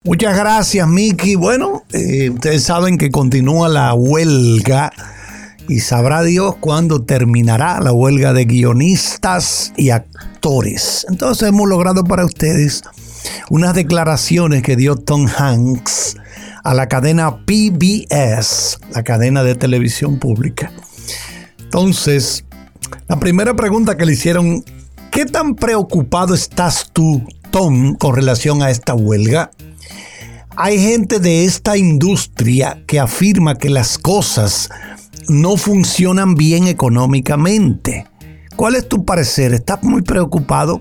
Muchas gracias, Miki. Bueno, ustedes saben que continúa la huelga y sabrá Dios cuándo terminará la huelga de guionistas y actores. Entonces hemos logrado para ustedes unas declaraciones que dio Tom Hanks a la cadena PBS, la cadena de televisión pública. Entonces, la primera pregunta que le hicieron: ¿qué tan preocupado estás tú, Tom, con relación a esta huelga? Hay gente de esta industria que afirma que las cosas no funcionan bien económicamente. ¿Cuál es tu parecer? ¿Estás muy preocupado?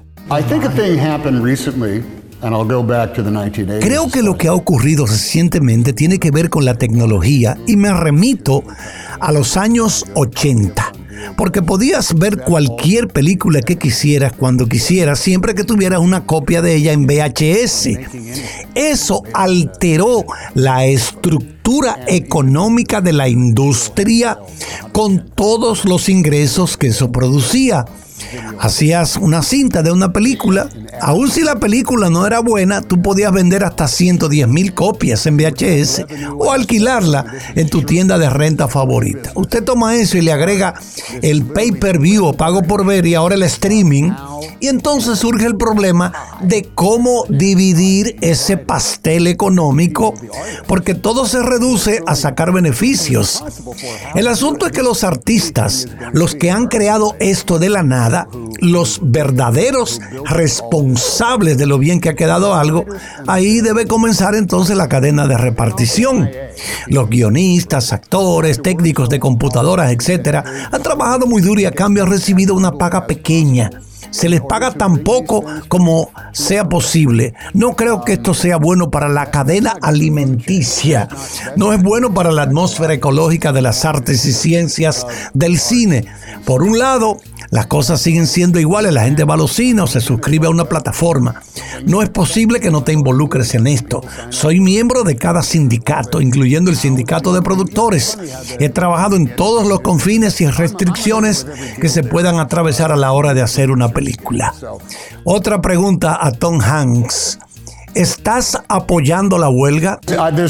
Creo que lo que ha ocurrido recientemente tiene que ver con la tecnología y me remito a los años 80. Porque podías ver cualquier película que quisieras cuando quisieras, siempre que tuvieras una copia de ella en VHS. Eso alteró la estructura económica de la industria con todos los ingresos que eso producía. Hacías una cinta de una película, aun si la película no era buena, tú podías vender hasta 110,000 copias en VHS o alquilarla en tu tienda de renta favorita. Usted toma eso y le agrega el pay-per-view o pago por ver y ahora el streaming, y entonces surge el problema de cómo dividir ese pastel económico, porque todo se reduce a sacar beneficios. El asunto es que los artistas, los que han creado esto de la nada, los verdaderos responsables de lo bien que ha quedado algo, ahí debe comenzar entonces la cadena de repartición. Los guionistas, actores, técnicos de computadoras, etcétera, han trabajado muy duro y a cambio han recibido una paga pequeña. Se les paga tan poco como sea posible. No creo que esto sea bueno para la cadena alimenticia. No es bueno para la atmósfera ecológica de las artes y ciencias del cine. Por un lado, las cosas siguen siendo iguales. La gente va a los cines o se suscribe a una plataforma. No es posible que no te involucres en esto. Soy miembro de cada sindicato, incluyendo el sindicato de productores. He trabajado en todos los confines y restricciones que se puedan atravesar a la hora de hacer una película. Otra pregunta a Tom Hanks: ¿estás apoyando la huelga?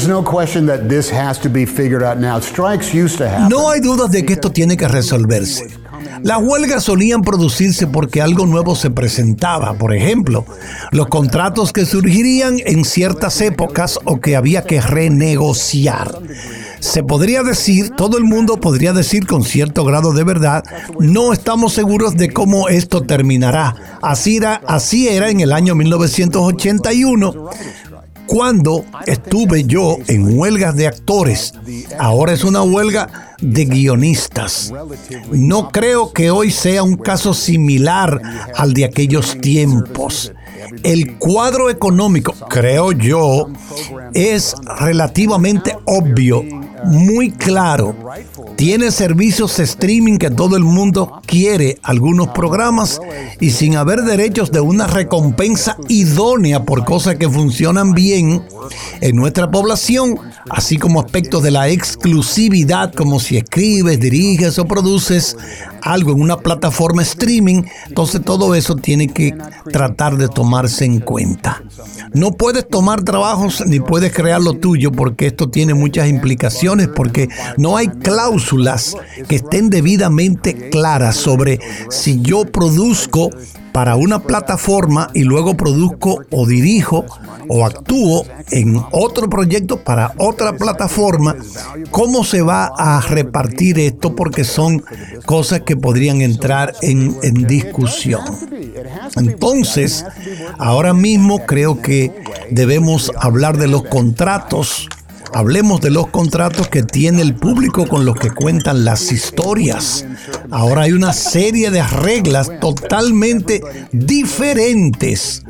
No hay dudas de que esto tiene que resolverse. Las huelgas solían producirse porque algo nuevo se presentaba. Por ejemplo, los contratos que surgirían en ciertas épocas o que había que renegociar. Se podría decir, todo el mundo podría decir con cierto grado de verdad, no estamos seguros de cómo esto terminará. Así era en el año 1981. Cuando estuve yo en huelgas de actores. Ahora es una huelga de guionistas. No creo que hoy sea un caso similar al de aquellos tiempos. El cuadro económico, creo yo, es relativamente obvio, muy claro. Tiene servicios de streaming que todo el mundo quiere, algunos programas, y sin haber derechos de una recompensa idónea por cosas que funcionan bien en nuestra población, así como aspectos de la exclusividad, como si escribes, diriges o produces algo en una plataforma streaming. Entonces todo eso tiene que tratar de tomarse en cuenta. No puedes tomar trabajos ni puedes crear lo tuyo, porque esto tiene muchas implicaciones, porque no hay cláusulas que estén debidamente claras sobre si yo produzco para una plataforma y luego produzco o dirijo o actúo en otro proyecto para otra plataforma. ¿Cómo se va a repartir esto? Porque son cosas que podrían entrar en discusión. Entonces, ahora mismo creo que debemos hablar de los contratos. Hablemos de los contratos que tiene el público con los que cuentan las historias. Ahora hay una serie de reglas totalmente diferentes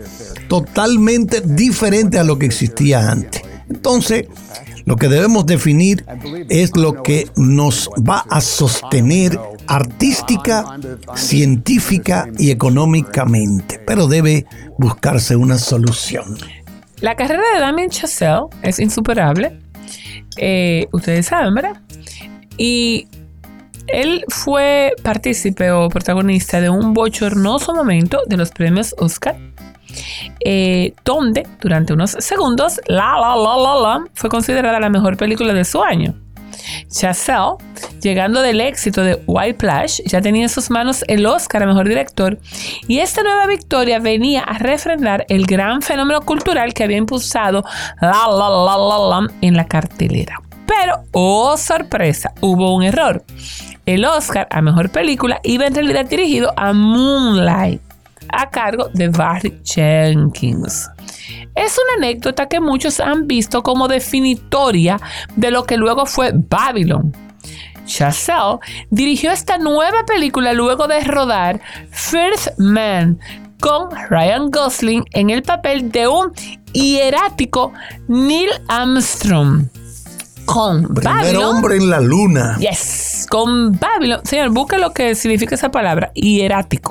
a lo que existía antes. Entonces, lo que debemos definir es lo que nos va a sostener artística, científica y económicamente, pero debe buscarse una solución. La carrera de Damien Chazelle es insuperable. Ustedes saben, ¿verdad? Y él fue partícipe o protagonista de un bochornoso momento de los premios Oscar, donde durante unos segundos La La La La La fue considerada la mejor película de su año. Chazelle, llegando del éxito de White Plush, ya tenía en sus manos el Oscar a Mejor Director, y esta nueva victoria venía a refrendar el gran fenómeno cultural que había impulsado La La La La La en la cartelera. Pero, oh sorpresa, hubo un error. El Oscar a Mejor Película iba en realidad dirigido a Moonlight, a cargo de Barry Jenkins. Es una anécdota que muchos han visto como definitoria de lo que luego fue Babylon. Chazelle dirigió esta nueva película luego de rodar First Man con Ryan Gosling en el papel de un hierático Neil Armstrong. Con Primer Babylon, hombre en la luna. Yes, con Babylon. Señor, busque lo que significa esa palabra, hierático.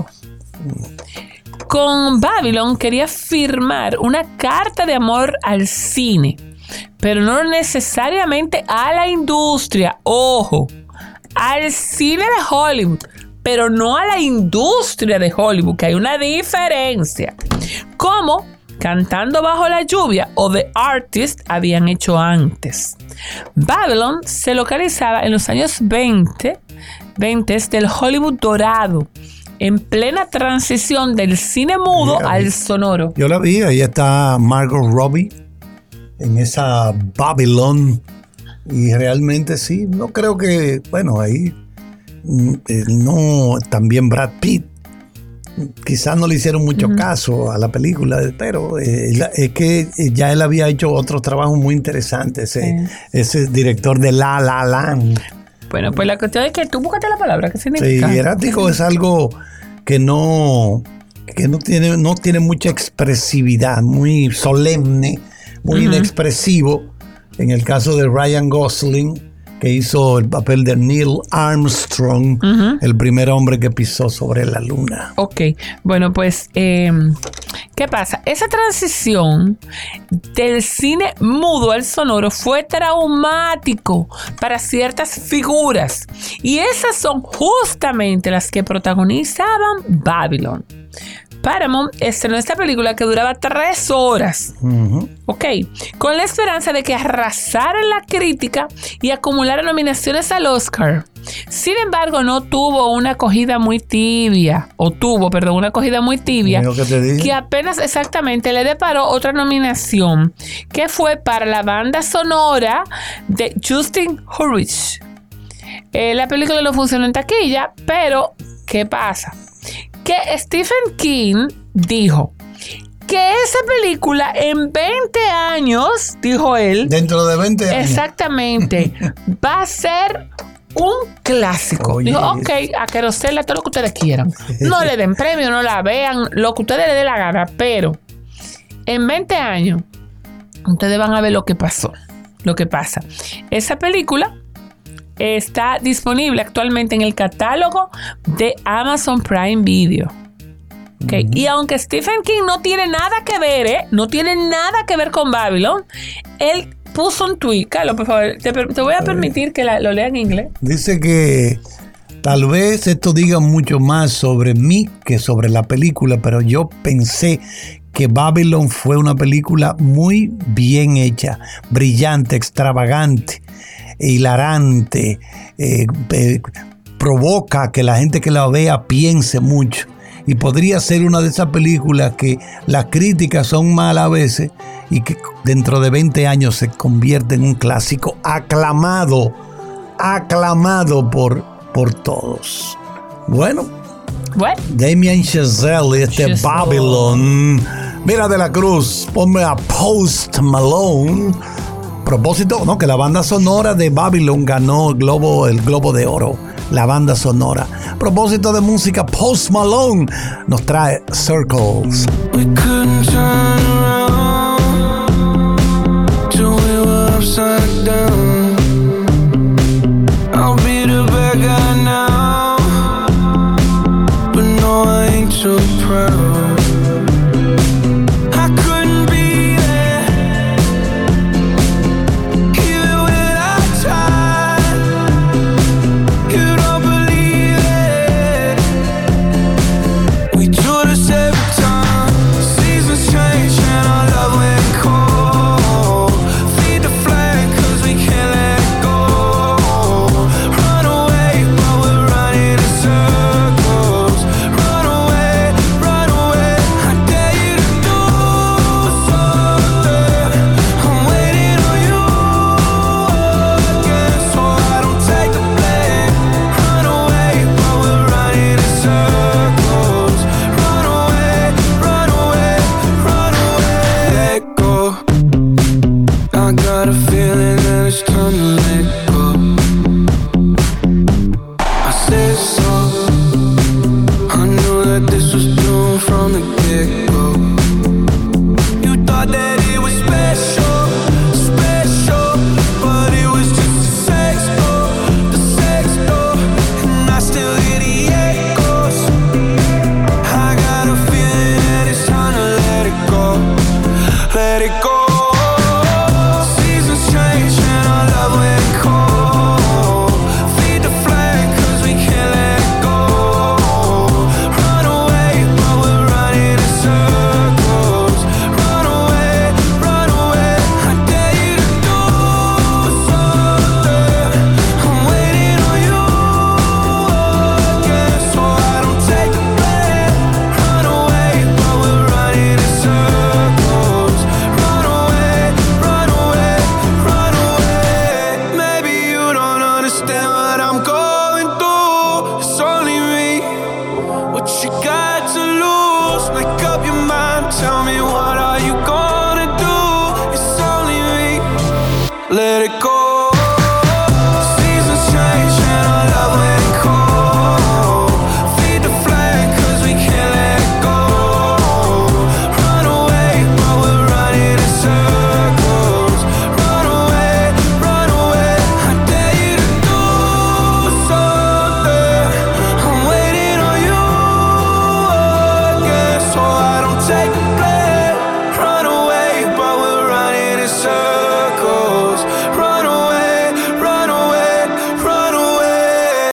Con Babylon quería firmar una carta de amor al cine, pero no necesariamente a la industria. Ojo, al cine de Hollywood, pero no a la industria de Hollywood, que hay una diferencia. Como Cantando bajo la lluvia o The Artist habían hecho antes. Babylon se localizaba en los años 20 del Hollywood dorado, en plena transición del cine mudo al sonoro. Yo la vi, ahí está Margot Robbie en esa Babylon, y realmente sí, no creo que, bueno, ahí no, también Brad Pitt, quizás no le hicieron mucho caso a la película, pero es que ya él había hecho otros trabajos muy interesantes, ese director de La La Land. Bueno, pues la cuestión es que tú buscaste la palabra, ¿qué significa? Sí, hierático es algo que no tiene mucha expresividad, muy solemne, muy inexpresivo. En el caso de Ryan Gosling, que hizo el papel de Neil Armstrong, el primer hombre que pisó sobre la luna. Ok, bueno, pues, ¿qué pasa? Esa transición del cine mudo al sonoro fue traumático para ciertas figuras, y esas son justamente las que protagonizaban Babylon. Paramount estrenó esta película que duraba 3 horas, con la esperanza de que arrasara en la crítica y acumulara nominaciones al Oscar. Sin embargo, no tuvo una acogida muy tibia, una acogida muy tibia, que apenas exactamente le deparó otra nominación, que fue para la banda sonora de Justin Hurwitz. La película no funcionó en taquilla, pero ¿qué pasa? Que Stephen King dijo que esa película en 20 años, dijo él, dentro de 20 años, exactamente, va a ser un clásico. Oye, dijo, ok, a querosela todo lo que ustedes quieran. No le den premio, no la vean, lo que ustedes les dé la gana, pero en 20 años ustedes van a ver lo que pasó, lo que pasa. Esa película está disponible actualmente en el catálogo de Amazon Prime Video. Okay. Y aunque Stephen King no tiene nada que ver, no tiene nada que ver con Babylon, él puso un tweet. Carlos, por favor, te voy a permitir que lo lea en inglés. Dice que tal vez esto diga mucho más sobre mí que sobre la película, pero yo pensé que Babylon fue una película muy bien hecha, brillante, extravagante, hilarante, provoca que la gente que la vea piense mucho, y podría ser una de esas películas que las críticas son malas a veces y que dentro de 20 años se convierte en un clásico aclamado por todos. Bueno, Damien Chazelle y Babylon. Mira, De la Cruz, ponme a Post Malone. Propósito, ¿no? Que la banda sonora de Babylon ganó el Globo de Oro. La banda sonora. Propósito de música, Post Malone nos trae Circles. We couldn't turn around till we were upside down. I'll be the bad guy now, but no, I ain't so proud. Seasons I got a feeling that it's time to let go. I said so. I knew that this was doomed from the get-go. You thought that it was special, special, but it was just a sex door, and I still hear the echoes. I got a feeling that it's time to let it go, let it go. Seasons change and our love went cold. Feed the flame 'cause we can't let it go. Run away, but we're running in circles. Run away, I dare you to do something. I'm waiting on you again, so I don't take the blame. Run away, but we're running in circles. Run away, maybe you don't understand what I'm going through. It's only me. What you got to lose? Make up your mind. Tell me, what are you gonna do? It's only me. Let it go. Seasons change and our love went cold. Feed the flame 'cause we can't let it go. Run away, but we're running in circles. Run away, I dare you to do something. I'm waiting on you again, so I don't take